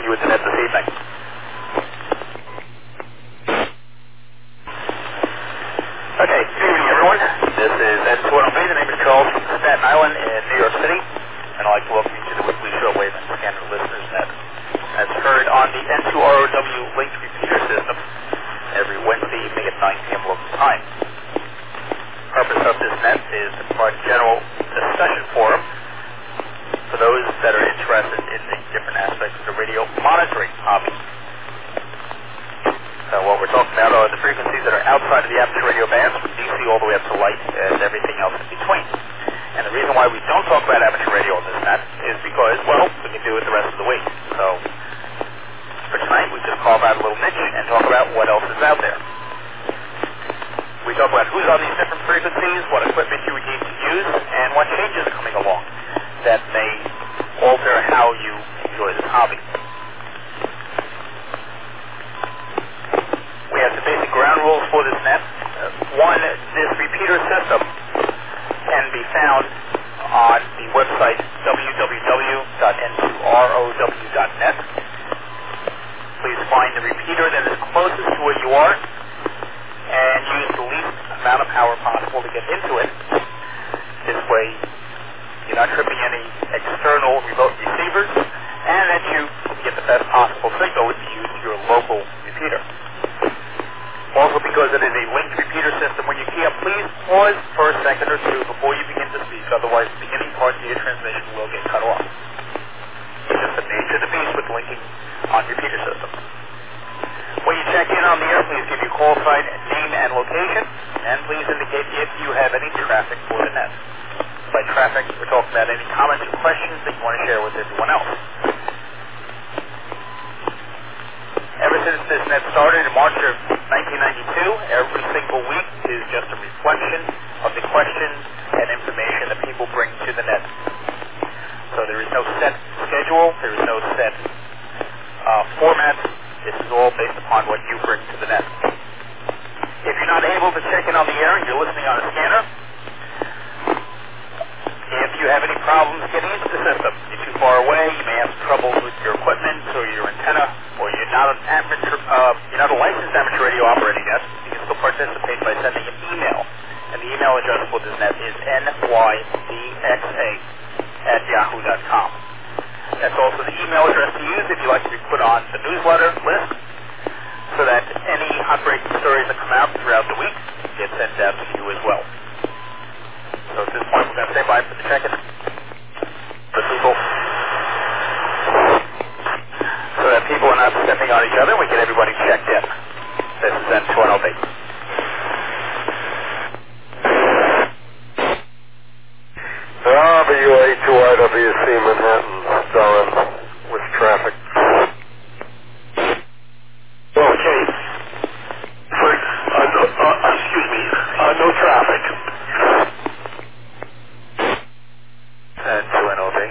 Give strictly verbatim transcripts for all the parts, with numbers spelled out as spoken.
you with the net this evening. Okay, good evening everyone. This is N two ten O V. The name is Charles from Staten Island in New York City. And I'd like to welcome you to the weekly shortwave and scanner listeners net. That's heard on the N two R O W linked repeater system every Wednesday evening at nine p m local time. The purpose of this net is to provide a general discussion forum for those that are interested in the different aspects of the radio monitoring hobby. So what we're talking about are the frequencies that are outside of the amateur radio bands, from D C all the way up to light and everything else in between. And the reason why we don't talk about amateur radio on this net is because, well, we can do it the rest of the week. So for tonight, we just carve out a little niche and talk about what else is out there. We talk about who's on these different frequencies, what equipment you would need to use, and what changes are coming along that may alter how you enjoy this hobby. We have the basic ground rules for this net. Uh, one, this repeater system can be found on the website w w w dot n two r o w dot net. Please find the repeater that is closest to where you are and use the least amount of power possible to get into it. This way, you're not tripping any external remote receivers, and that you get the best possible signal if you use your local repeater. Also, because it is a linked repeater system, when you key up, please pause for a second or two before you begin to speak, otherwise the beginning part of your transmission will get cut off. It's just the nature of the beast with linking on repeater systems. When you check in on the air, please give your call sign, name, and location, and please indicate if you have any traffic for the net. By traffic, we're talking about any comments or questions that you want to share with everyone else. Ever since this net started in March of nineteen ninety-two, every single week is just a reflection of the questions and information that people bring to the net. So there is no set schedule, there is no set uh, format. This is all based upon what you bring to the net. If you're not able to check in on the air and you're listening on a scanner, if you have any problems getting into the system, you're too far away, you may have trouble with your equipment or your antenna, or you're not an amateur, uh, you're not a licensed amateur radio operating yet, you can still participate by sending an email. And the email address for this net is n y d x a at yahoo dot com. That's also the email address to use if you'd like to be put on the newsletter list, so that any hot-breaking stories that come out throughout the week get sent out to you as well. So at this point, we're going to stay by for the check-in for people, so that people are not stepping on each other and we get everybody checked in. This is N two ten O V. W A two I W C Manhattan, Darren, with traffic. Okay. For, uh, no, uh, excuse me, uh, no traffic. N two ten O V.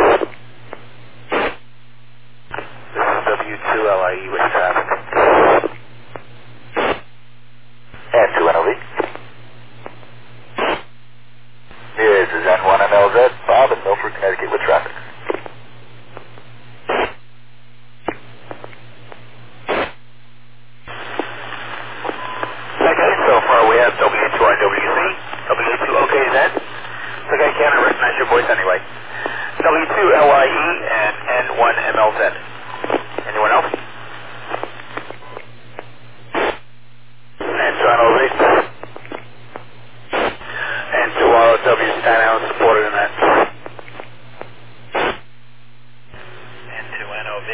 This is W two L I E with traffic. N two N O V. This is N one N L Z, Bob in Milford, Connecticut with traffic. Okay, so far we have W two I W C, W two O K Z. It's okay, I can't recognize your voice anyway. W two L I E and N one M L Z. Anyone else? N two N O V. N two R O W Staten Island supported in that. N two N O V.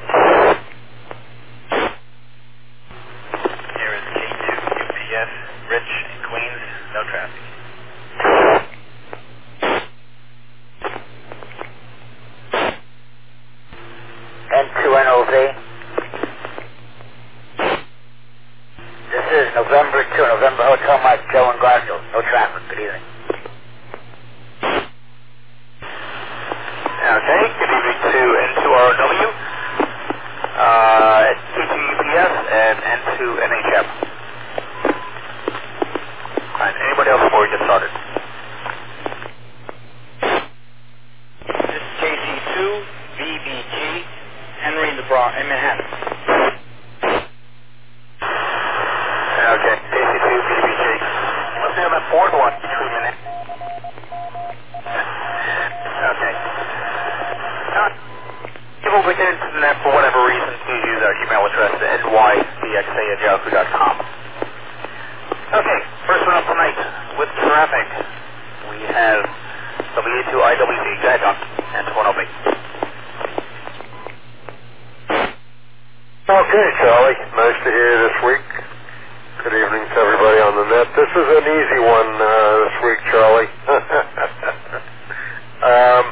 Here is K two U P S, Rich in Queens, no traffic. N two N O V. This is November two, November Hotel Mike, Joe and Garfield. No traffic. Good evening. Okay, good evening to N two R O W, uh, K two U P S, and N two N H M. Alright, anybody else before we get started? This is K C two V B G, Henry in the at yahoo dot com. Okay, first one up tonight with traffic. We have W A two I W C. Go ahead, Doc. And one oh B. Okay, Charlie. Nice to hear you this week. Good evening to everybody on the net. This is an easy one uh, this week, Charlie. um,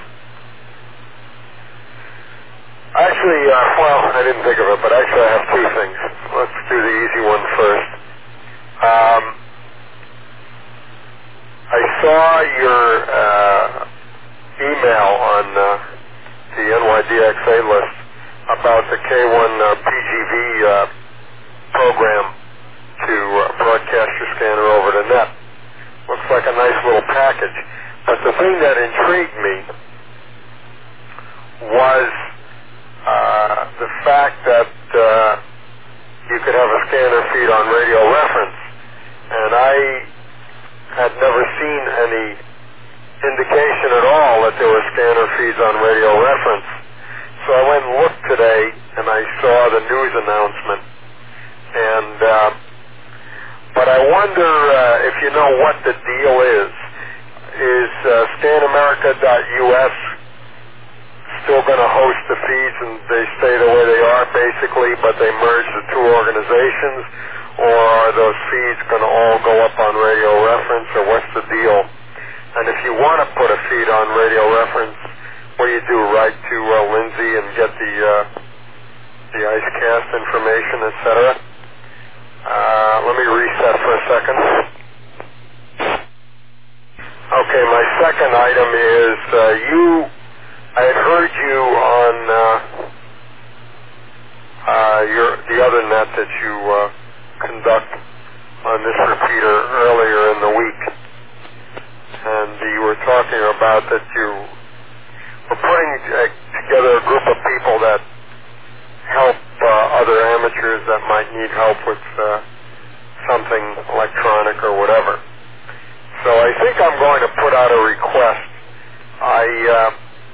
actually, uh, well, I didn't think of it, but actually I have two things. Let's do the easy one first. Um, I saw your uh, email on uh, the N Y D X A list about the K one uh, P G V uh, program to uh, broadcast your scanner over the net. Looks like a nice little package. But the thing that intrigued me was uh, the fact that uh, you could have a scanner feed on radio reference. And I had never seen any indication at all that there were scanner feeds on radio reference. So I went and looked today, and I saw the news announcement. And uh, but I wonder uh, if you know what the deal is. Is uh, scan america dot U S still going to host the feeds, and they stay the way they are basically, but they merge the two organizations, or are those feeds going to all go up on radio reference, or what's the deal? And if you want to put a feed on radio reference, what do you do? Write to uh, Lindsay and get the uh, the IceCast information, et cetera. Uh, let me reset for a second. Okay, my second item is uh, you. I had heard you on uh, uh, your the other net that you uh, conduct on this repeater earlier in the week, and you were talking about that you were putting uh, together a group of people that help uh, other amateurs that might need help with uh, something electronic or whatever. So I think I'm going to put out a request. I uh,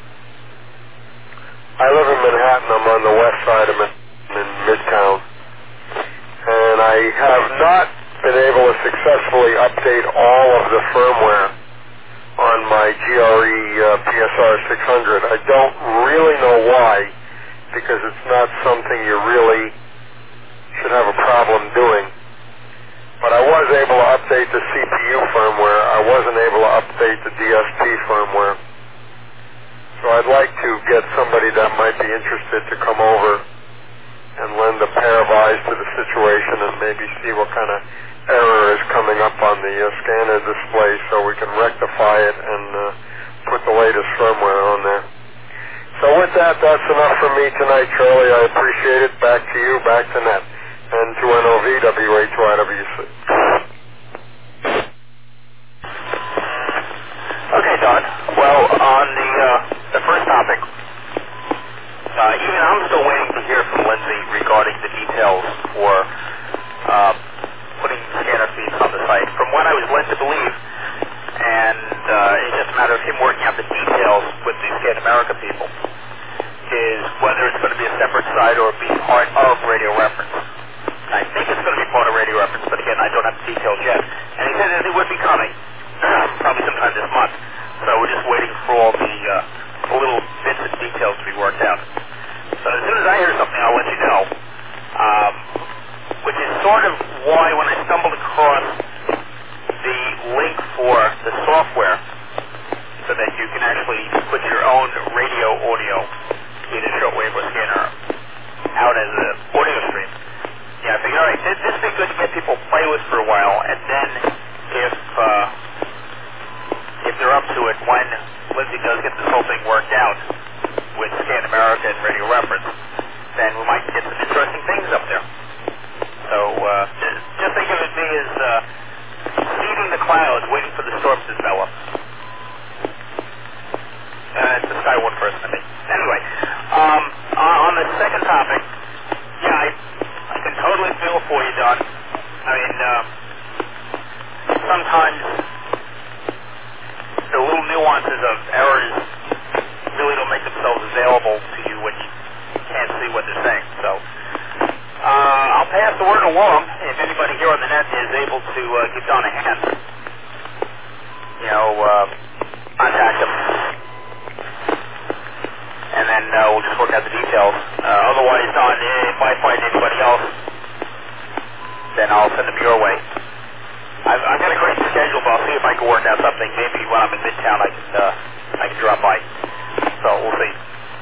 I live in Manhattan. I'm on the west side of Manhattan in Midtown, and I have not been able to successfully update all of the firmware on my G R E uh, P S R six hundred. I don't really know why, because it's not something you really should have a problem doing. But I was able to update the C P U firmware. I wasn't able to update the D S P firmware. So I'd like to get somebody that might be interested to come over and lend a pair of eyes to the situation and maybe see what kind of error is coming up on the uh, scanner display so we can rectify it and uh, put the latest firmware on there. So with that, that's enough for me tonight, Charlie. I appreciate it. Back to you, back to net. And to N O V, W A two I W C. Okay, Don. Well, on the uh, the first topic, uh, even I'm still waiting to hear from Lindsay regarding the details for uh, putting scanner feeds on the site. From what I was led to believe, and uh, it's just a matter of him working out the details with the Scan America people, is whether it's going to be a separate site or be part of Radio Reference. I think it's going to be part of Radio Reference, but again, I don't have the details yet. And he said that it would be coming, probably sometime this month. So we're just waiting for all the uh, little bits and details to be worked out. So as soon as I hear something, I'll let you know. Um, which is sort of why when I stumbled across the link for the software, so that you can actually put your own radio audio, either shortwave or scanner, out as an audio stream. Yeah, I figured, all right, this would be good to get people play with for a while, and then if uh, if they're up to it, when Lindsay does get this whole thing worked out with Scan America and Radio Reference, then we might get some interesting things up there. So uh, just, just think of it me as uh, seeding the clouds, waiting for the storm to develop. Uh, it's the Sky One person, I think. Anyway, um, on the second topic, yeah, I, I can totally feel for you, Don. I mean, uh, sometimes the little nuances of errors really don't make themselves available to you when you can't see what they're saying. So, uh, I'll pass the word along. Net is able to uh, give Don a hand, you know, uh, contact him. And then uh, we'll just work out the details. Uh, otherwise, Don, if I find anybody else, then I'll send them your way. I've, I've got a great schedule, but I'll see if I can work out something. Maybe when I'm in Midtown, I can uh, I can drop by. So we'll see.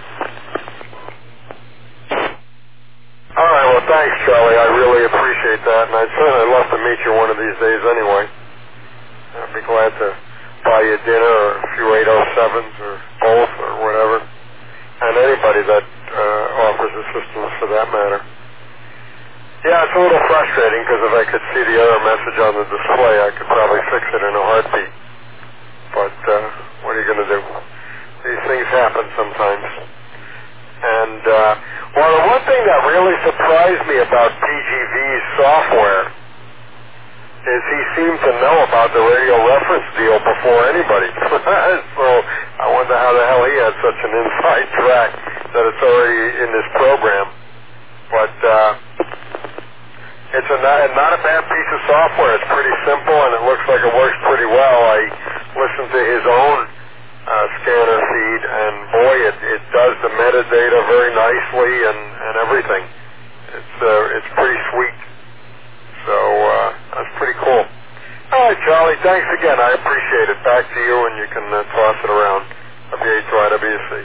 All right, well, thanks, Charlie. I really appreciate that, and I'd certainly love to meet you one of these days anyway. I'd be glad to buy you dinner or a few eight oh sevens or both or whatever, and anybody that uh, offers assistance for that matter. Yeah, it's a little frustrating because if I could see the error message on the display, I could probably fix it in a heartbeat. But uh, what are you going to do? These things happen sometimes. And, uh, well, the one thing that really surprised me about P G V's software is he seemed to know about the radio reference deal before anybody. So I wonder how the hell he had such an inside track that it's already in this program. But uh, it's a not, not a bad piece of software. It's pretty simple, and it looks like it works pretty well. I listened to his own uh, scanner feed, and boy, it, it does the metadata very nicely and, and everything. It's uh, it's pretty sweet. So uh, that's pretty cool. All right, Charlie, thanks again. I appreciate it. Back to you, and you can uh, toss it around. W H Y W C.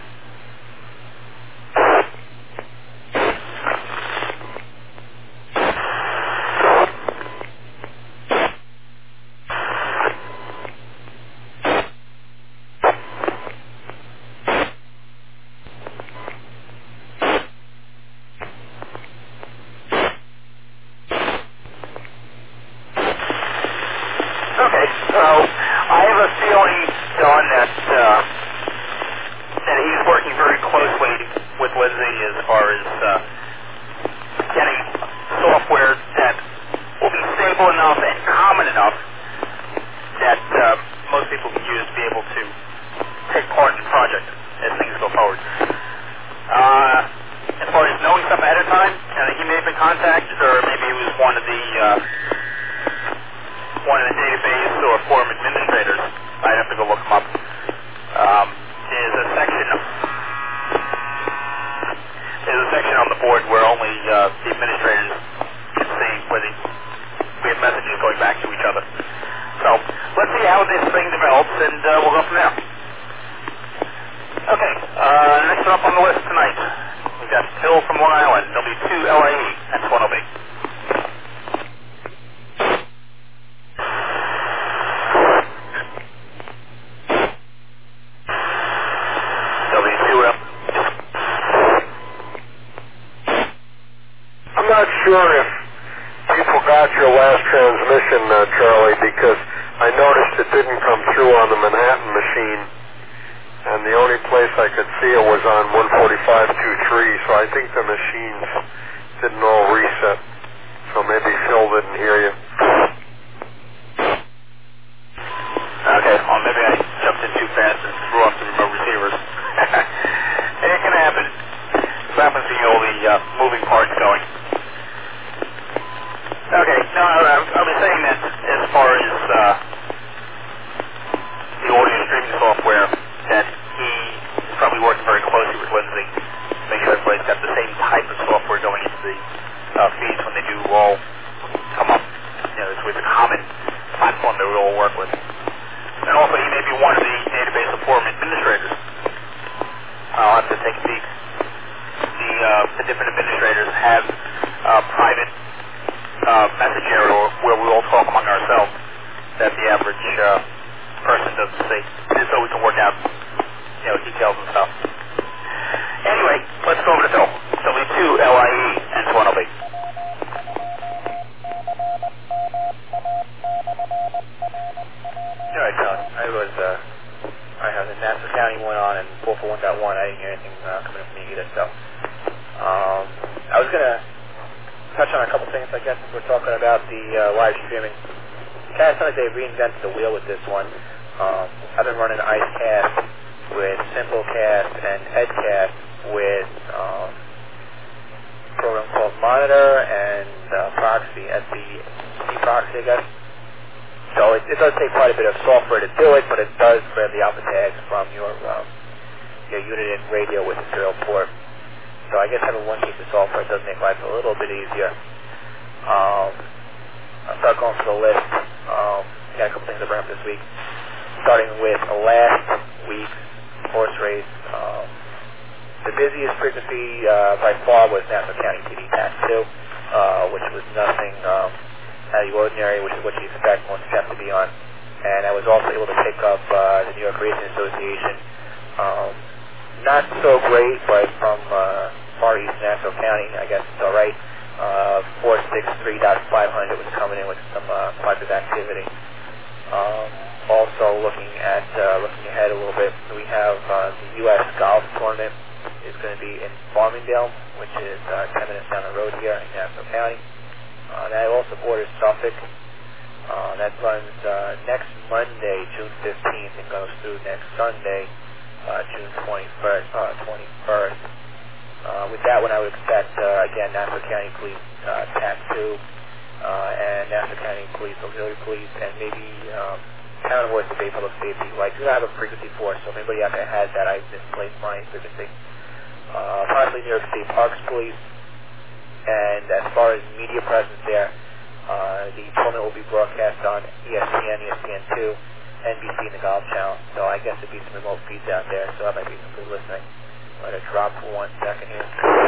monarchs, I guess. So it, it does take quite a bit of software to do it, but it does grab the alpha tags from your um, your unit in radio with the serial port. So I guess having one piece of software does make life a little bit easier. Um, I'll start going through the list. Um, got a couple things to bring up this week. Starting with last week's horse race. Um, the busiest frequency uh, by far was Nassau County T V T A C two, uh, which was nothing um, out of the ordinary, which is what you expect most have to be on. And I was also able to pick up uh, the New York Racing Association. Um, not so great, but from uh, far east Nassau County, I guess it's all right. Uh, four sixty-three point five hundred was coming in with some uh, positive activity. Um, also looking at uh, looking ahead a little bit, we have uh, the U S Golf Tournament is going to be in Farmingdale, which is uh, ten minutes down the road here in Nassau County. Uh, that also borders Suffolk. Uh, that runs uh, next Monday, June fifteenth, and goes through next Sunday, uh, June twenty-first. Uh, twenty-first. Uh, with that one, I would expect, uh, again, Nassau County Police uh, T A C two, uh, and Nassau County Police, Auxiliary Police, and maybe um, Town of Voice of Bay Public Safety, who I do not have a frequency for, so if anybody out there has that, I misplaced my frequency. Uh, possibly New York State Parks Police, and as far as media presence there, uh, the tournament will be broadcast on E S P N, E S P N two, N B C, and the Golf Channel, so I guess there'd be some remote feeds out there, so that might be some good listening. Let it drop for one second here.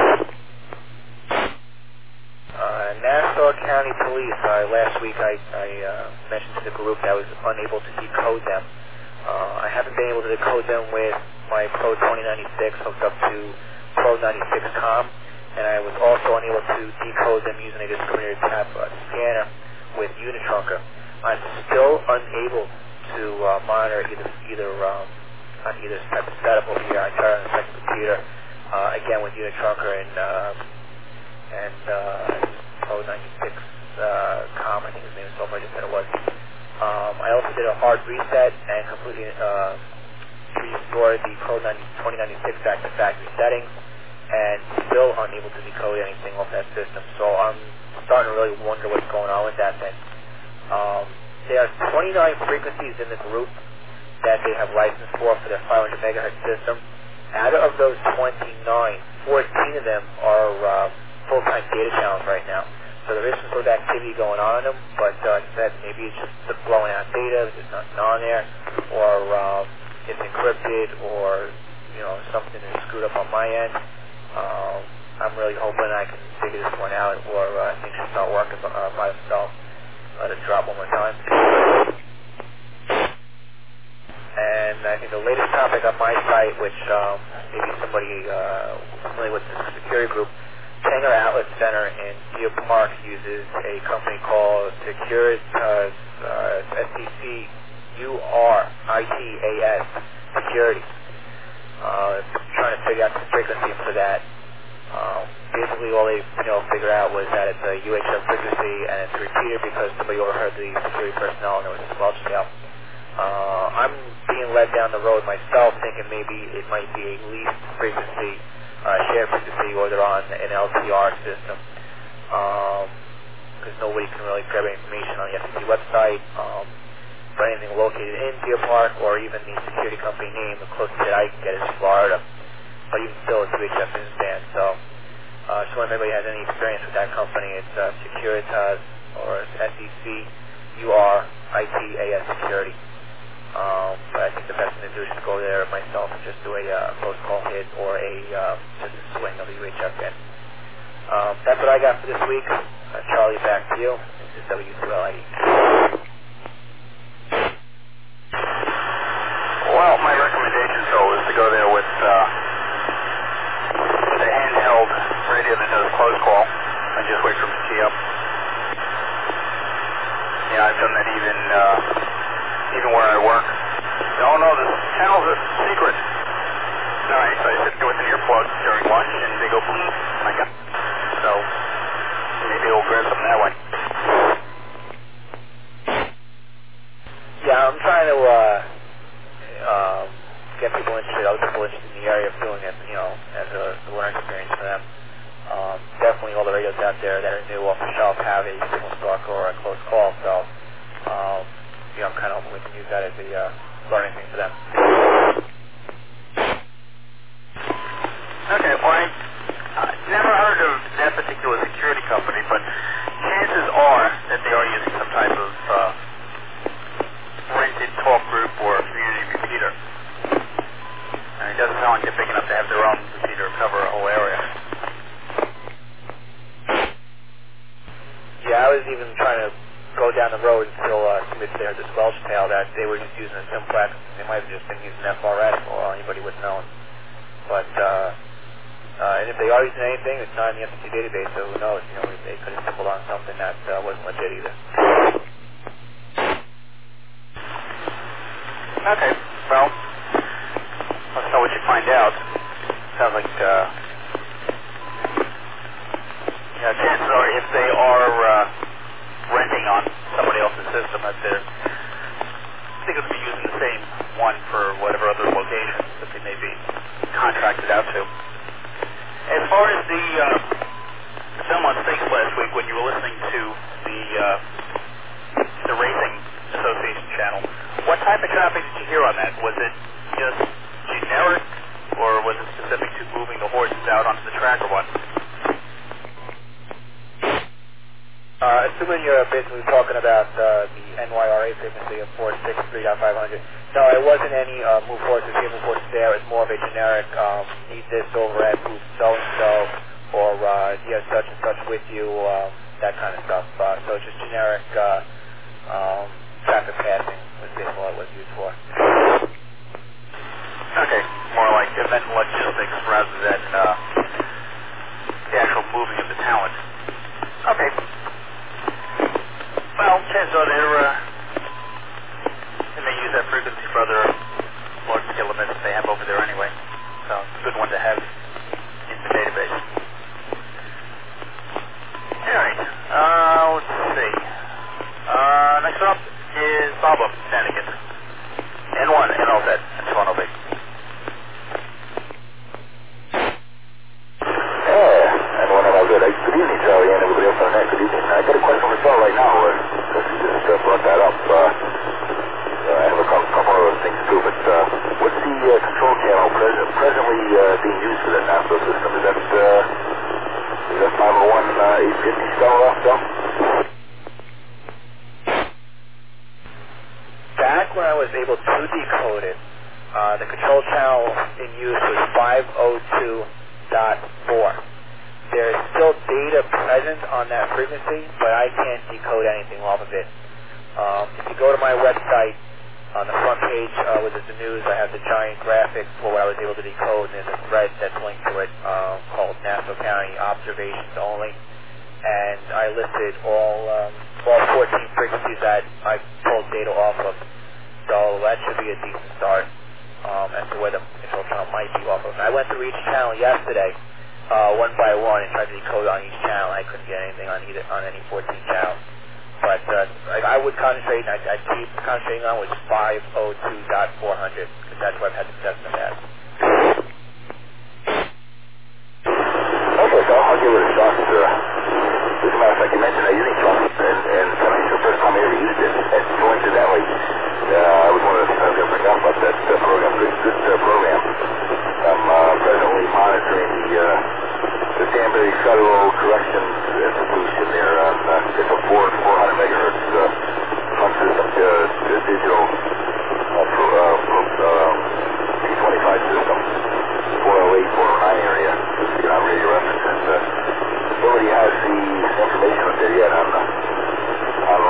Uh, Nassau County Police, uh, last week I, I uh, mentioned to the group that I was unable to decode them. Uh, I haven't been able to decode them with my Pro twenty ninety-six hooked up to Pro ninety-six com, and I was also unable to decode them using a discriminator tap uh, scanner with Unitrunker. I'm still unable to uh, monitor either either um, on either type of setup over here. I tried on the second computer, uh, again with Unitrunker and uh, and uh, Pro ninety-six com, uh, I think his name is so far, I just said it was. Um, I also did a hard reset and completely uh, restored the Pro twenty ninety-six back to factory settings, and still unable to decode anything off that system. So I'm starting to really wonder what's going on with that thing. Um, there are twenty-nine frequencies in the group that they have license for for their five hundred megahertz system. Out of those twenty-nine, fourteen of them are uh, full-time data channels right now. So there is some sort of activity going on in them, but uh, like I said, maybe it's just blowing out data, there's nothing on there, or um, it's encrypted, or you know something is screwed up on my end. Um, I'm really hoping I can figure this one out, or uh, things should start working uh, by themselves. Let it drop one more time. And I think the latest topic on my site, which um, maybe somebody uh, familiar with the security group, Tanger Outlet Center in Deer Park uses a company called Securitas, uh, S C C U R I T A S Security. Uh, trying to figure out the frequency for that. Um, basically, all they you know figured out was that it's a U H F frequency and it's repeated because somebody overheard the security personnel and there was a small scale. Uh, I'm being led down the road myself, thinking maybe it might be a leased frequency, uh, shared frequency, or they're on an L T R system. Because um, nobody can really grab information on the F C C website. Um, for anything located in Deer Park, or even the security company name, the closest that I can get is Florida. But even still, it's U H F newsstand. So, uh, so if anybody has any experience with that company, it's uh, Securitas, or S E C U R I T A S Security. Um, but I think the best thing to do is to go there myself and just do a uh, close call hit or a uh, just a swing of the U H F in. Um, that's what I got for this week. Uh, Charlie, back to you. This is W two L I E. Well, my recommendation, Phil, is to go there with, uh, with a handheld radio that does close call and just wait for them to key up. Yeah, I've done that even, uh, even where I work. No, no, the channel's a secret. Nice, I sit with an earplug during lunch and they go boom. Oh my God. So, maybe we'll grab something that way. Yeah, I'm trying to, uh, um, get people interested, other people interested in the area of doing it, you know, as a, a learning experience for them. Um, definitely definitely all the radios out there that are new off the shelf have a signal stalker or a close call. So, um, you know, I'm kind of hoping we can use that as a uh, learning thing for them. Okay, well, I uh, never heard of that particular security company, but chances are that they are using some type of uh, rented talk group or community repeater. And it doesn't sound like they're big enough to have their own repeater cover a whole area. Yeah, I was even trying to go down the road until uh, somebody said the squelch tail that they were just using a simplex. They might have just been using F R S, or anybody would know. But, uh, uh, and if they are using anything, it's not in the F C C database, so who knows? You know, they could have stumbled on something that uh, wasn't legit either. Okay, well, let's know what you find out. Sounds like, uh, you know, chances are if they are uh, renting on somebody else's system, that they're, I think it's be using the same one for whatever other locations that they may be contracted out to. As far as the uh, the film on Stakes last week, when you were listening to the uh, the Racing Association channel, what type of traffic did you hear on that? Was it just generic, or was it specific to moving the horses out onto the track, or what? Uh, assuming you're basically talking about uh, the N Y R A frequency of four sixty-three point five hundred, no, it wasn't any uh, move horses here, move horses there. It's more of a generic, um, need this over at booth so-and-so, or uh, do you have such and such with you, um, that kind of stuff. Uh, so it's just generic uh, um, traffic passing was basically what it was used for. Okay, more like event logistics rather than uh, the actual moving of the talent. Okay. Well, chances are they're, uh, they may use that frequency for other large-scale events they have over there anyway. So it's a good one to have in the database. All right. Uh, let's see. Uh, next up is Bob up Sanigan. N one, N L Z, and two N L B. Yeah, N one, N L Z. Good evening, Charlie, and everybody else on the net. Good evening. I got a question for Charlie right now. Uh, you just uh, brought that up. Uh, uh, I have a couple, couple other things too, but uh, what's the uh, control channel present, presently uh, being used for that NASDO system? Is that uh, is that five oh one uh, eight fifty still off still? Back when I was able to decode it, uh, the control channel in use was five oh two dot four. There's still data present on that frequency, but I can't decode anything off of it. Um, if you go to my website, on the front page uh, with the news, I have the giant graphic for what I was able to decode, and there's a thread that's linked to it um, called Nassau County Observations Only. And I listed all um, all fourteen frequencies that I pulled data off of. So that should be a decent start um, as to where the control channel might be off of. And I went through each channel yesterday, uh, one by one, and tried to decode on each channel. I couldn't get anything on either on any fourteen channels. But uh, I, I would concentrate, and I, I keep concentrating on was five oh two dot four hundred, because that's where I've had success in the past. Okay, so I'll give it a shot. Uh, as a matter of fact, you mentioned that using Trump, and, and tonight's the first time I ever used it. And coincidentally, uh, I was one of the things I was going to bring up about that uh, program. Good, good uh, program. I'm uh, presently monitoring the uh, the Danbury Federal Corrections Institution there. On, uh, it's a four hundred megahertz uh, fund system, uh, digital uh, pro, uh, pro, uh, P twenty-five system, four oh eight, four oh nine area, just to get on radio reference. And uh, nobody has the information up there yet on, uh, on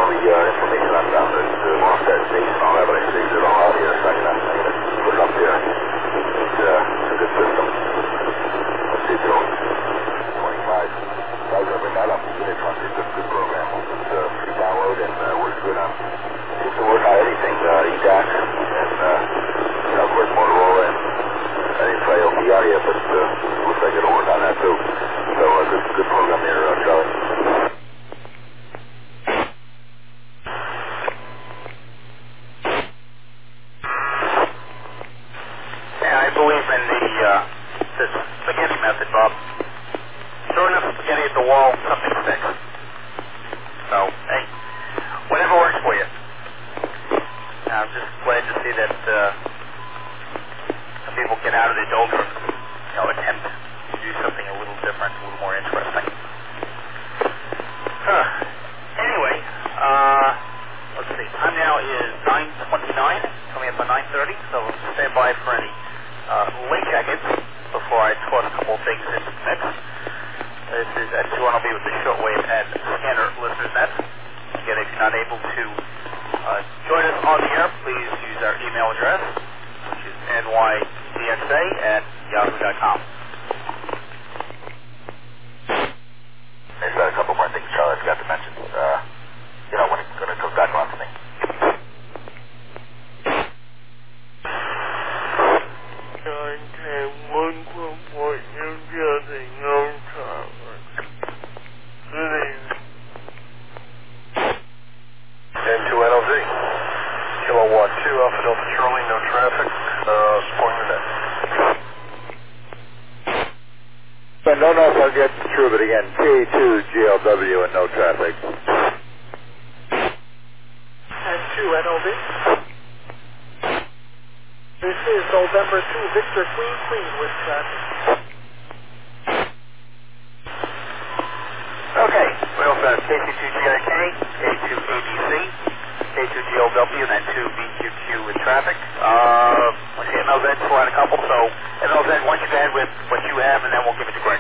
that uh, some people get out of the doldrums, you know, attempt to do something a little different, a little more interesting. Huh. Anyway, uh, let's see. Time now is nine twenty-nine, coming up on nine thirty, so stand by for any uh, late check-ins before I toss a couple things into the mix. This is N two R L B with the shortwave and scanner listeners net. Again, if you're not able to uh, join us on the air, please use our email address, which is N Y D X A at yahoo dot com. There's got a couple more things Charlie forgot to mention. Uh, you know, when it, when it comes back on to me. N two N L Z. Kilowatt two, Alpha Delta Charlie, no traffic, uh, supporting the net. I don't know if I'll get through, but again, K two G L W and no traffic. N two N L B. This is November two, Victor Queen Queen with traffic. Okay, we also have K two G I K, K two A B C, K two G L W, and then two B Q Q with traffic. Uh, once you get N L Z, we'll add a couple, so N L Z, why don't you go ahead with what you have, and then we'll give it to Greg.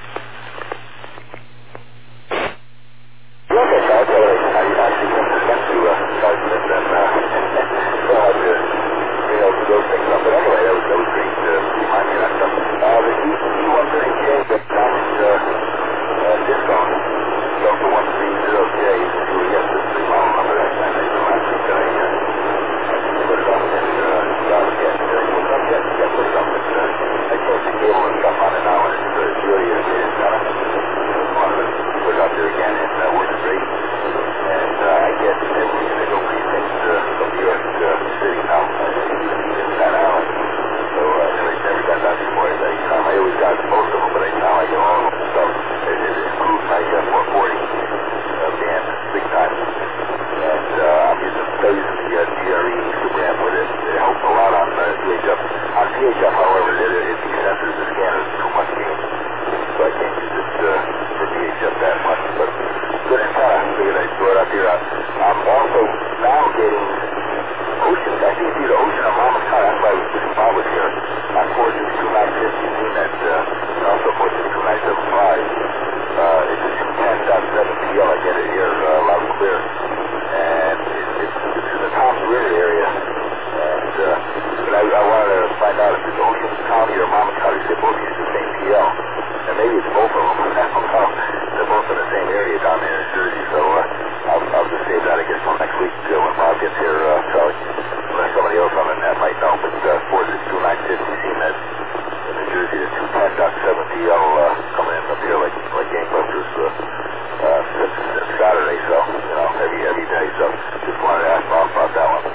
Okay, Charlie, so I actually went to uh, Charlie and then uh, so I had to, you know, do those things up. But anyway, that was, that was great to remind me of that stuff. Uh, the E one thirty J, that counted uh, uh, discount. So for one thirty J, you will get the three model number that time. I know last week that I uh, put it up and uh, got it yet. Uh, it was up yet, yeah, put it up and uh, I closed the cable and stuff on it now, and it's uh, really a great data. Wanted to put it out there again, and uh, works great. And uh, I get every single precinct uh, of New York uh, City now, even in Staten Island. So uh, never, never got that before. Every time I always got most of them, but every time I get all of them. So it, it improved my uh, four forty uh, band big time. And uh, I'm using, still using the uh, D R E Super Amp with it. It helps a lot on uh, V H F. On V H F, however, it, it decensors the scanner too much gain. So I can't use it uh, for V H F that much. But good antenna. I figured I'd throw it up here. I'm also now getting Ocean. I think it's either Ocean or Mama Car. That's why I was just Bob was here. On four sixty-two nine fifty, you've seen that, uh, and also four sixty-two nine seventy-five. Uh, it's a two ten point seven P L. I get it here uh, loud and clear. And it, it's, it's in the Tom's River area. And, uh, but I, I wanted to find out if it's Ocean County or Mama County. They both use the same P L. And maybe it's both of them. I don't know. They're both in the same area down there in Jersey. So uh, I'll, I'll just save that, I guess, till next week uh, when Bob gets here, uh, Charlie. Unless somebody else on the net might know. But uh, four sixty-two nine fifty, seen that in New Jersey, the two ten point seven P L uh, coming in up here like, like gangbusters uh, uh, since, since Saturday. So, you know, every, every day. So just wanted to ask Bob about that one.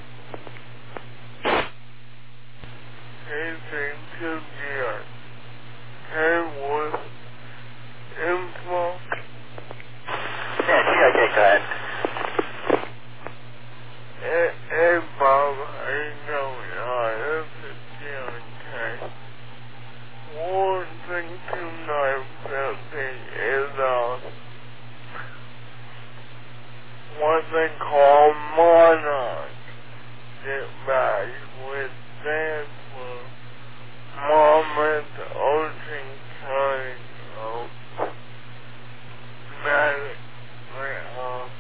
Yeah, G I K, go ahead. Hey, hey Bob, how you doing? Uh, this is G I K. One thing tonight fifty is uh, what they call monarch. Get back with that for Mom at the Ocean County. Uh, Magic, uh,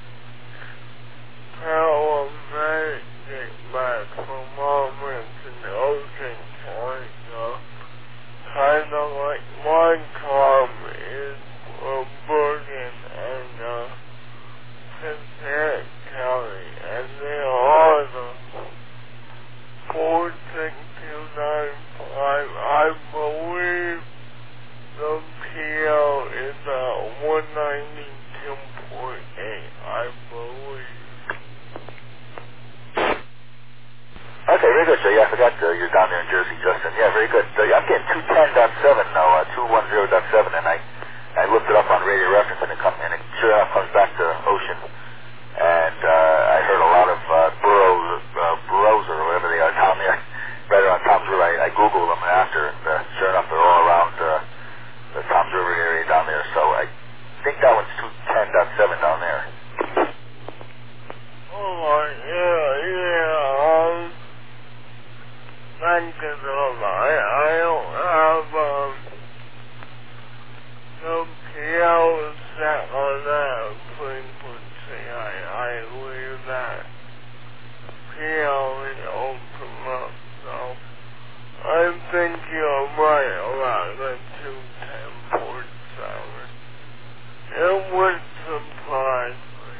paramedic get back from moments in the Ocean County. Uh, kind of like my car is a Bergen and uh, Passaic County, and they are the four six two nine five. I believe the P L is uh, one ninety-two point eight, I believe. Okay, very good. So yeah, I forgot uh, you're down there in Jersey, Justin. Yeah, very good. Uh, I'm getting two ten point seven now, uh, two ten point seven, and I, I looked it up on radio reference, and it comes, and it sure enough comes back to Ocean. And uh, I heard a lot of uh, burros, uh, burros or whatever they like, yeah, yeah, um, thank you, though, I, I don't have, um, no P L set on that frequency. I, I leave that P L in open up, so I think you're right about the two ten forty-seven. It would surprise me.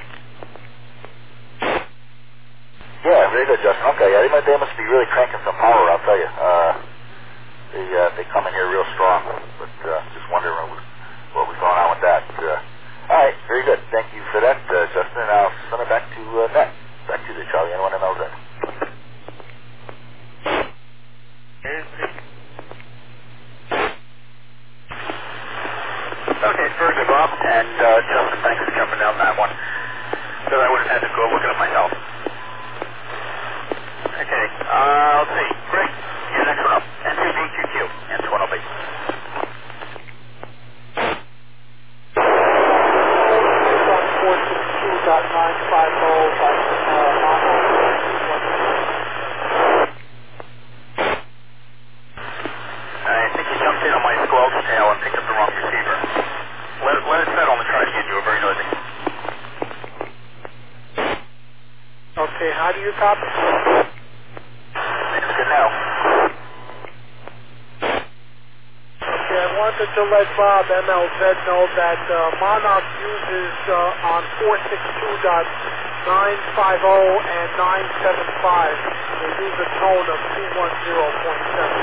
Yeah, very good, Justin. Okay, yeah, they, must, they must be really cranking some power, I'll tell you. Uh, they, uh, they come in here real strong, but uh, just wondering what was, what was going on with that. Uh, all right, very good. Thank you for that, uh, Justin. And I'll send it back to uh, Matt. Back to you, Charlie. Anyone that knows that? Okay, very good, Bob. And uh, Justin, thanks for jumping down that one. Because I would have had to go look it up myself. Okay, uh, let's see. Greg, your next one up. N two B Q Q, N two one oh B. four sixty-two dot nine five zero dot I think you jumped in on my squelch tail and picked up the wrong receiver. Let it, let it settle and try it again. You were very noisy. Okay, how do you copy? It's good now. Okay, I wanted to let Bob M L Z know that uh, Monarch uses uh, on four sixty-two dot nine five zero and nine seven five. They use a tone of two one zero point seven.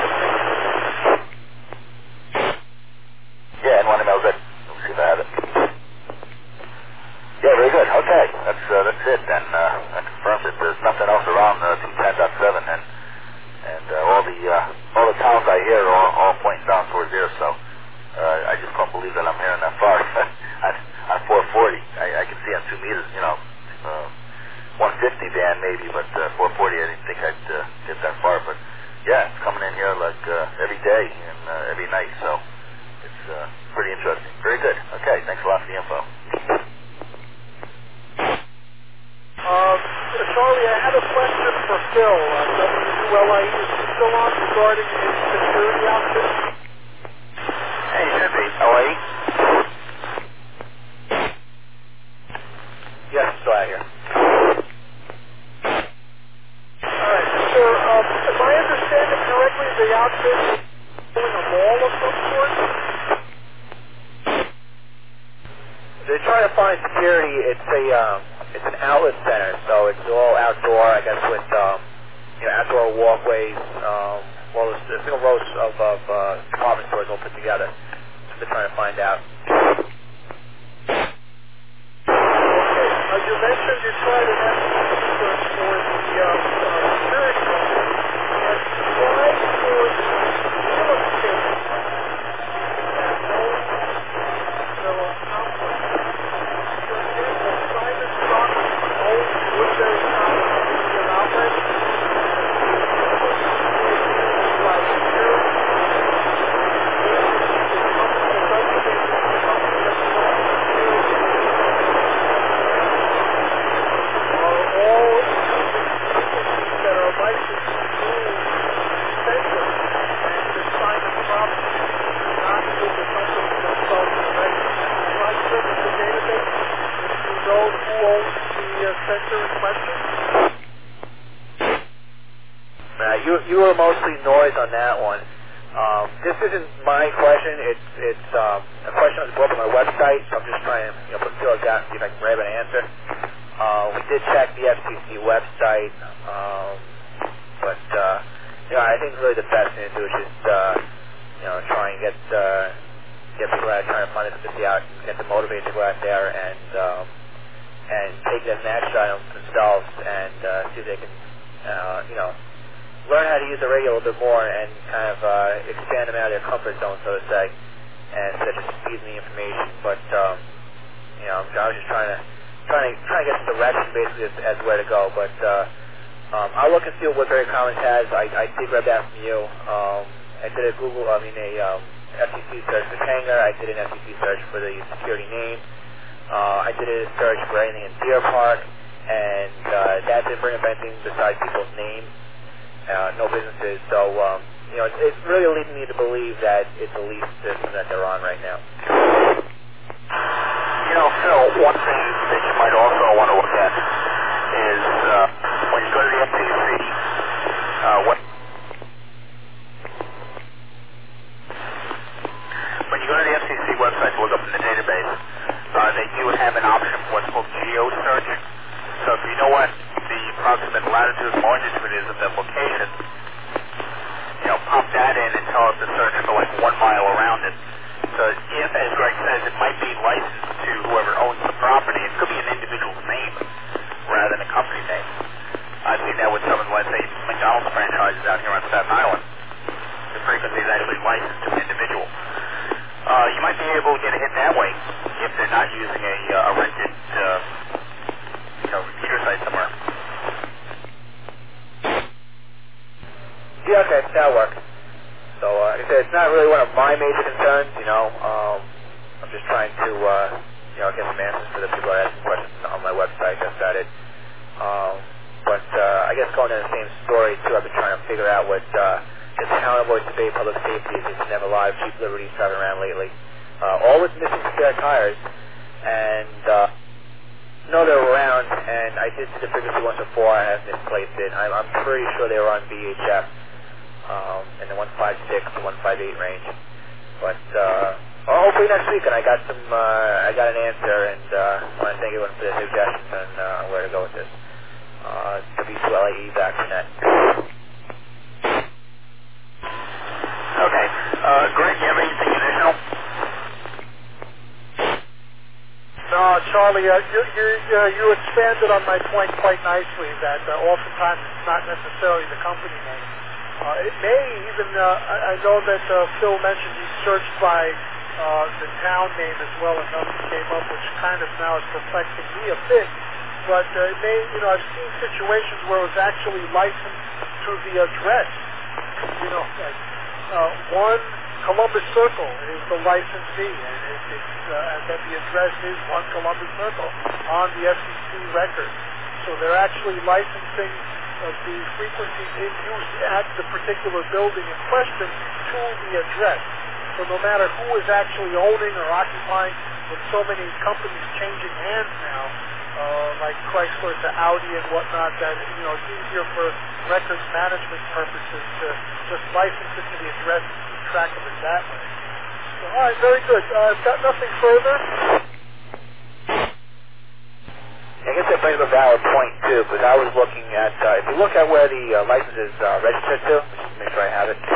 Yeah, N one M L Z. Let me see if I have it. Yeah, very good. Okay, that's uh, that's it. Then uh, that confirms it. There's nothing else around uh, two ten point seven, and and uh, all the uh, all the towns I hear are all, all pointing down towards there. So uh, I just can't believe that I'm hearing that far. on, on four forty, I, I can see on two meters. You know, uh, one fifty band maybe, but uh, four forty, I didn't think I'd uh, get that far. But yeah, it's coming in here like uh, every day and uh, every night. So it's uh, pretty interesting. Very good. Okay, thanks a lot for the info. Uh, Charlie, I had a question for Phil. Uh, W L I E, is he still on regarding his security outfit? Hey, you should be. L A E? Yes, still out here. Alright, sir, um, if I understand it correctly, the outfit is doing a mall of some sort? They're trying to find security. It's a um, it's an outlet center, so it's all outdoor, I guess, with um, you know, outdoor walkways. Um, well, there's, there's single rows of, of uh, department stores all put together. So they're trying to find out. Okay, uh, you mentioned you tried an F T C search for the um, uh, security company, and you tried for the real estate that no federal complex. For example, Simon Property owns Woodbury Common Media Outlet. Like security, the company that does the business, the company that provides security. Are all using agencies that are licensed through Center and the Simon Property, not through the company themselves directly. Have I searched the database? Do you know who owns the uh, center in question? Uh, you you were mostly noise on that one. Um, this isn't my question. It's it's um, a question that was brought up on my website. So I'm just trying to you know put the feelers out and see if I can grab an answer. Uh, we did check the F T C website, um, but uh, you know I think really the best thing to do is just uh, you know try and get uh, get people out trying to find this out and get them motivated to go out there and um, and take it as an action item themselves and uh, see if they can uh, you know. learn how to use the radio a little bit more and kind of uh, expand them out of their comfort zone, so to say, and instead of just feeding the information. But um, you know, I was just trying to trying to trying to get some direction basically as, as where to go. But uh, um, I'll look and see what Woodbury Commons has. I, I did grab that from you. Um, I did a Google, I mean a um, F T C search for Tanger. I did an F T C search for the security name. Uh, I did a search for anything in Deer Park. and uh, that didn't bring up anything besides people's names, uh, no businesses. So, um, you know, it's, it's really leading me to believe that it's a lease system that they're on right now. You know, Phil, one thing that you might also want to look at is uh, when you go to the F C C, uh, what when you go to the F C C website to look up in the database, uh, they do have an option for what's called geo search. So if you know what the approximate latitude and longitude is of that location, you know, pop that in and tell it to search for like one mile around it. So if, as Greg says, it might be licensed to whoever owns the property, it could be an individual's name rather than a company name. I've seen that with some of, let's say, McDonald's franchises out here on Staten Island. The frequency is actually licensed to an individual. Uh, you might be able to get a hit that way if they're not using a, uh, a rented, uh, you know, repeater site somewhere. Yeah, okay, that'll work. So, uh, like I said, it's not really one of my major concerns, you know. Um, I'm just trying to, uh, you know, get some answers for the people that ask questions on my website. That's about it. Um, but uh, I guess going to the same story, too, I've been trying to figure out what uh, the town of Oyster Bay Public Safety is. It's never live cheap liberties driving around lately. Uh, all with missing spare tires. And, uh, no, they're around, and I did see the frequency once before. I have misplaced it. I'm, I'm pretty sure they were on V H F. Um, in the one five six to one five eight range, but uh, well, hopefully next week, and I got some, uh, I got an answer, and uh, I want to thank everyone for their suggestions on uh, where to go with this. Uh, W two L A E back from that. Okay, uh, Greg, you have anything additional? No, Charlie, uh, you, you, uh, you expanded on my point quite nicely that uh, oftentimes it's not necessarily the company name. Uh, it may even, uh, I, I know that uh, Phil mentioned he searched by uh, the town name as well, and nothing came up, which kind of now is perplexing me a bit. But uh, it may, you know, I've seen situations where it was actually licensed to the address. You know, like uh, one Columbus Circle is the licensee, and, it, it's, uh, and then the address is one Columbus Circle on the F C C record. So they're actually licensing of the frequency in use at the particular building in question to the address. So no matter who is actually owning or occupying, with so many companies changing hands now, uh, like Chrysler to Audi and whatnot, that, you know, it's easier for records management purposes to just license it to the address and keep track of it that way. So, all right, very good. Uh, I've got nothing further. I guess that brings up a valid point, too, because I was looking at, uh, if you look at where the uh, license is uh, registered to, just make sure I have it.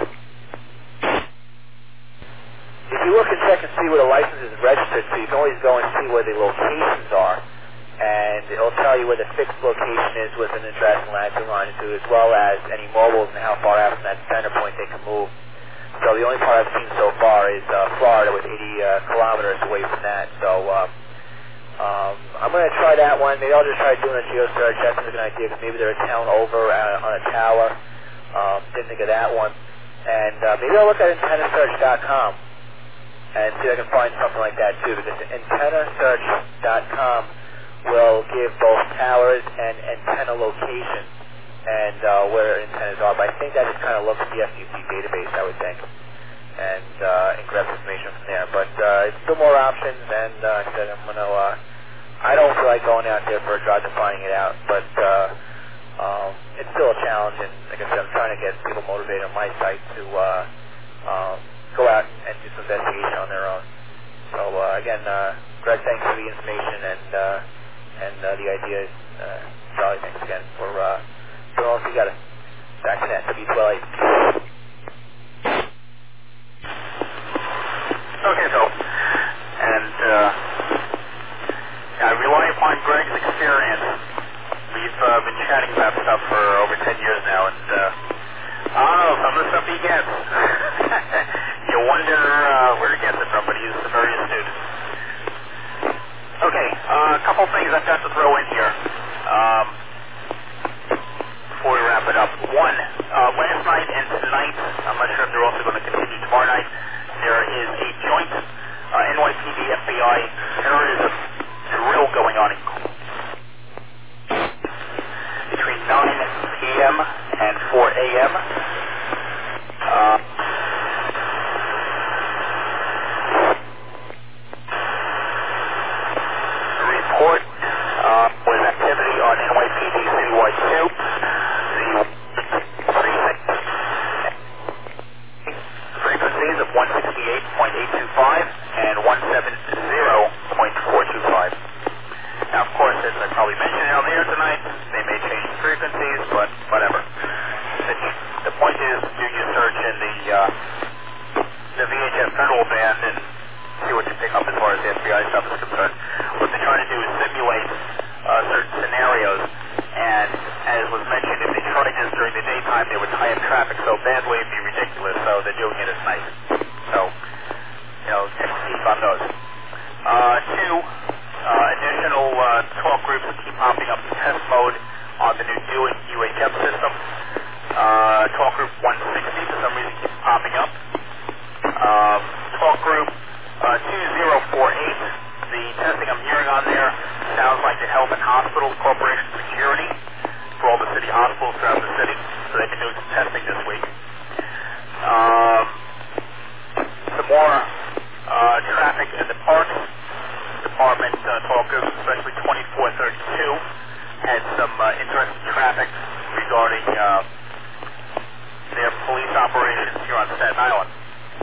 If you look and check and see where the license is registered to, you can always go and see where the locations are, and it'll tell you where the fixed location is with an address and latitude and longitude, as well as any mobiles and how far out from that center point they can move. So the only part I've seen so far is uh, Florida with eighty uh, kilometers away from that, so... Uh, Um, I'm going to try that one. Maybe I'll just try doing a geo-search. That's a good idea, because maybe they're a town over uh, on a tower. Um, didn't think of that one. And uh, maybe I'll look at antenna search dot com and see if I can find something like that, too, because antenna search dot com will give both towers and antenna locations and uh, where antennas are. But I think that just kind of looks at the F C C database, I would think, and, uh, and grab information from there. But uh, it's still more options, and uh, like I said, I'm going to... Uh, I don't feel like going out there for a drive to finding it out, but uh, um, it's still a challenge, and like I said, I'm trying to get people motivated on my site to uh, um, go out and do some investigation on their own. So uh, again, uh, Greg, thanks for the information and uh, and uh, the ideas. Uh, Charlie, thanks again for uh, doing all you got. Back to that, W twelve eight. Okay, so, and uh, I rely upon Greg's experience. We've uh, been chatting about stuff for over ten years now, and uh, I don't know, some of the stuff he gets, you wonder uh, where he gets it from, but he's very astute. Okay, uh, a couple things I've got to throw in here um, before we wrap it up. One, uh, last night and tonight, I'm not sure if they're also going to continue tomorrow night, there is a joint uh, N Y P D F B I terrorism drill going on in m and four a m Uh, report uh, was activity on N Y P D Citywide two. The frequencies of one sixty-eight point eight two five and one seventy point four two five. Now, of course, as I probably mentioned out there tonight, they may change frequencies, but whatever. The, the point is, do your search in the uh, the V H F federal band and see what you pick up as far as the F B I stuff is concerned. What they're trying to do is simulate uh, certain scenarios, and as was mentioned, if they tried this during the daytime, they would tie up traffic so badly it'd be ridiculous, so they're doing it at night. So, you know, take a peek on those. Uh, two, uh, additional uh, talk groups keep popping up in test mode on the new Buick U H F system. Uh, talk group one sixty for some reason keeps popping up. Uh, talk group uh, two zero four eight, the testing I'm hearing on there sounds like the Health and Hospitals Corporation security for all the city hospitals throughout the city. So they've been doing some testing this week. Um, some more uh, traffic in the Parks Department uh, talk groups, especially twenty-four thirty-two, had some uh, interesting traffic regarding uh, their police operations here on Staten Island.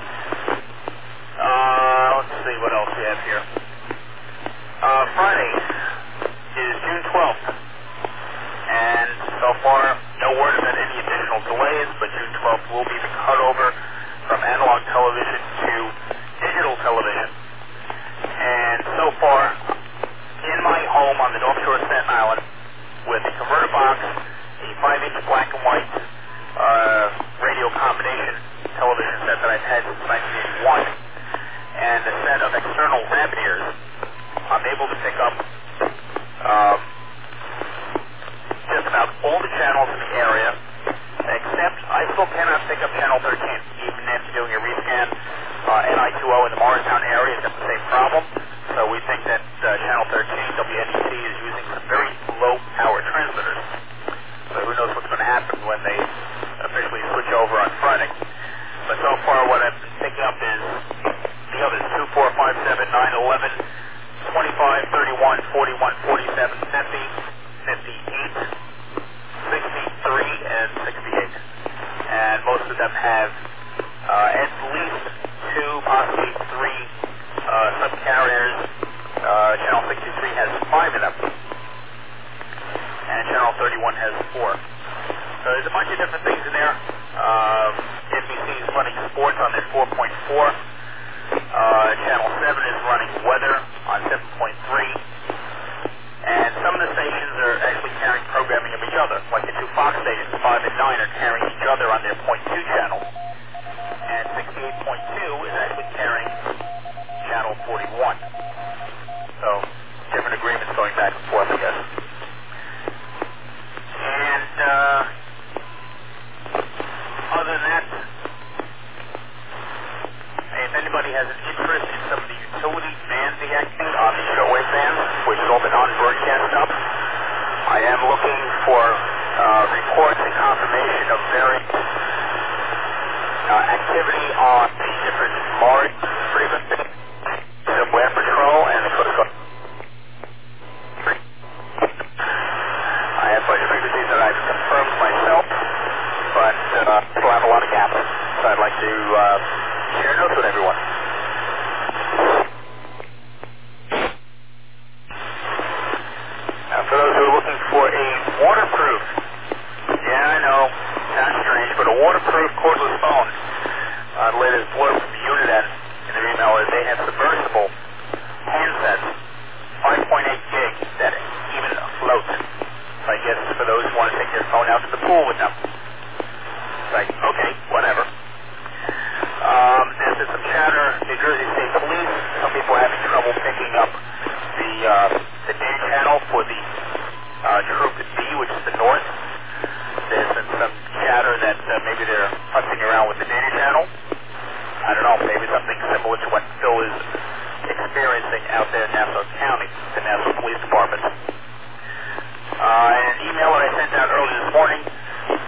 Uh, let's see what else we have here. Uh, Friday is June twelfth, and so far no word about any additional delays, but June twelfth will be the cutover from analog television to digital television. And so far, in my home on the North Shore of Staten Island, with a converter box, a five inch black and white uh, radio combination television set that I've had since nineteen eighty-one, and a set of external rabbit ears, I'm able to pick up um, just about all the channels in the area, except I still cannot pick up channel thirteen, even after doing a rescan. Uh, N I two O in the Morristown area has got the same problem, so we think that uh, channel thirteen, W N E C, is using some very low power transmitters. So who knows what's going to happen when they officially switch over on Friday. But so far what I've been picking up is the others, two, four, five, seven, nine, eleven, twenty-five, thirty-one, forty-one, forty-seven, fifty, fifty-eight, sixty-three, and sixty-eight. And most of them have uh, at least two, possibly three uh, subcarriers. Uh, channel sixty-three has five of them, and channel thirty-one has four. So there's a bunch of different things in there. Um, N B C is running sports on their four point four. Uh, channel seven is running weather on seven point three. And some of the stations are actually carrying programming of each other. Like the two Fox stations, five and nine, are carrying each other on their point two channel. And sixty-eight point two is actually carrying channel forty-one. So, different agreements going back and forth, I guess. And, uh, other than that, if anybody has an interest in some of the utility band deacting on the shortwave bands, which is all the non-broadcast stuff, I am looking for uh, reports and confirmation of various uh, activity on the different MARD frequencies, the Weather Patrol, and the Coast Guard. I have a bunch of frequencies that I've confirmed myself, but uh, still have a lot of gaps, so I'd like to uh, share notes with everyone. Now, for those who are looking for a waterproof, yeah, I know, sounds strange, but a waterproof cordless phone, uh, the latest blurb from the unit end in their email is they have submersible handsets, five point eight gig, that even float. So I guess for those who want to take their phone out to the pool with them. It's like, okay, whatever. Um, there's been some chatter, New Jersey State Police, some people are having trouble picking up the, uh, the data channel for the uh, Troop B, which is the north. There's been some chatter that uh, maybe they're fussing around with the data channel. I don't know, maybe something similar to what Phil is experiencing out there in Nassau County, the Nassau Police Department. Uh, an email that I sent out earlier this morning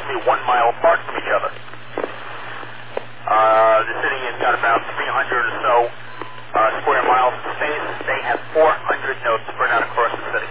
approximately one mile apart from each other. Uh, the city has got about three hundred or so uh, square miles of space. They have four hundred nodes spread out across the city.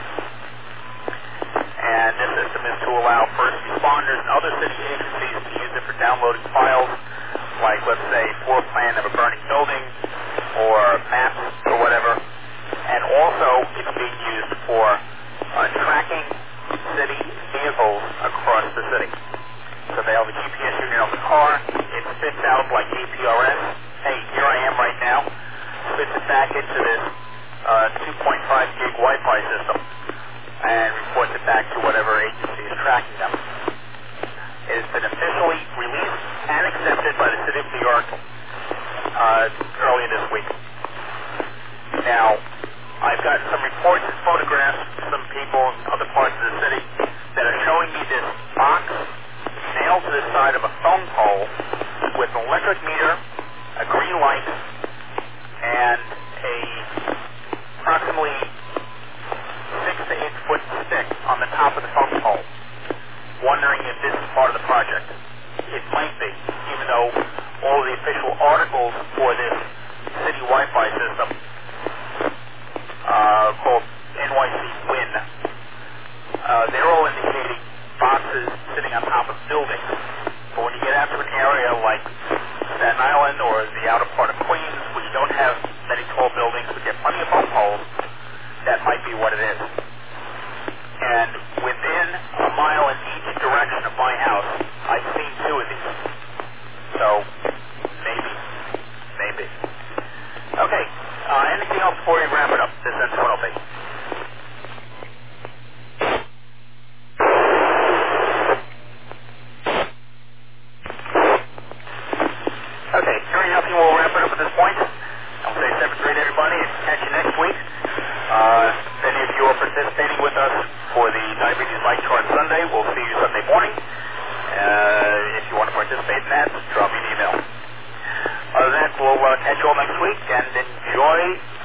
And this system is to allow first responders and other city agencies to use it for downloading files, like, let's say, floor plan of a burning building, or maps, or whatever. And also, it's being used for uh, tracking city vehicles across the city. So they have a G P S unit on the car. It spits out like A P R S. Hey, here I am right now. Spits it back into this uh, two point five gig Wi-Fi system and reports it back to whatever agency is tracking them. It has been officially released and accepted by the City of New York uh, earlier this week. Now, I've got some reports and photographs from some people in other parts of the city that are showing me this box nailed to the side of a phone pole with an electric meter, a green light, and a approximately six to eight foot stick on the top of the phone pole. Wondering if this is part of the project. It might be, even though all of the official articles for this city Wi-Fi system uh, called N Y C WIN, uh, they're all indicating boxes sitting on top of buildings. But when you get out to an area like Staten Island or the outer part of Queens, where you don't have many tall buildings but you have plenty of phone poles, that might be what it is. And within a mile in each direction of my house, I've seen two of these. So, maybe. Maybe. Okay, uh, anything else before we wrap it up? This is what I'll be. Okay, hearing nothing, we'll wrap it up at this point. I'll say seventh grade, everybody, and catch you next week. Uh, if any of you are participating with us for the Diabetes Light Chart Sunday, we'll see you Sunday morning. Uh, if you want to participate in that, drop me an email. Other than that, we'll uh, catch you all next week, and enjoy